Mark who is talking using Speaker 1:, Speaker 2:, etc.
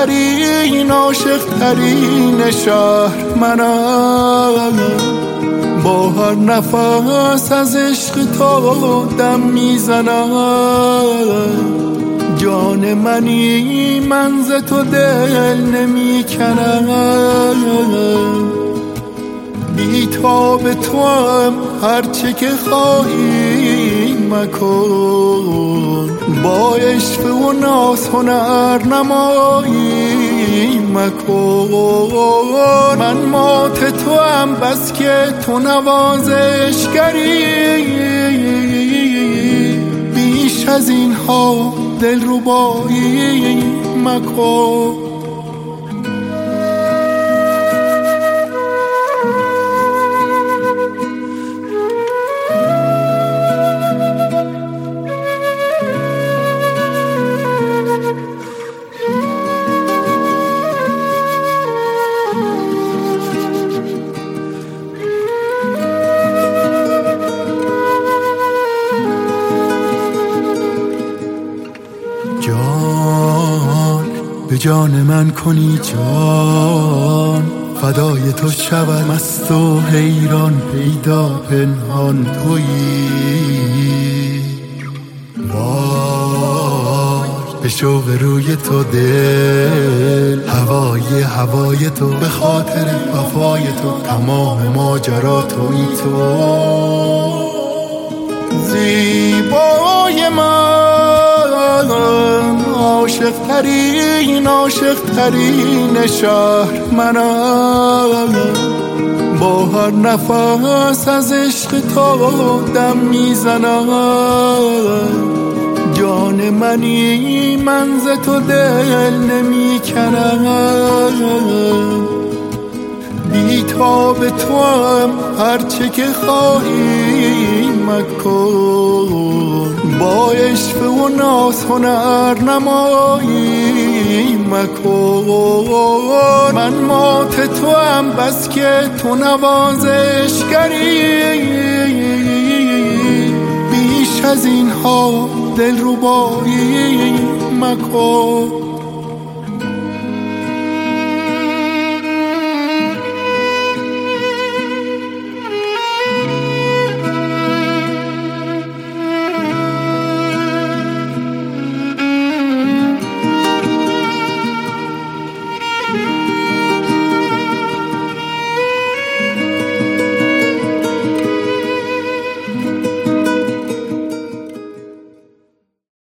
Speaker 1: عاشق‌ترین عاشق‌ترین شهر منم، با هر نفس از عشق تو دم میزنم. جان منی من ز تو دل نمی کنم، بی تاب تو هم هرچه که خواهی مکن، با عشق و ناز هنر نمایی مکن. من مات تو هم بس که تو نوازشگری، بیش از این ها دلربایی مکن. جان به جان من کنی جان، فدای تو شود مست و حیران، پیدا پنهان تویی. وای به شوق روی تو دل، هوای تو، به خاطر وفای تو تمام ماجرا تویی تو. زیبای من عاشق‌ترین عاشق‌ترین شهر منم، با هر نفس از عشق تو دم میزنم. جان منی من ز تو دل نمی کنم، بی تاب تو هم هرچه که خواهی مکن، با عشق و ناز هنر نمایی مکن. من مات تو هم بس که تو نوازشگری، بیش از این ها دلربایی مکن.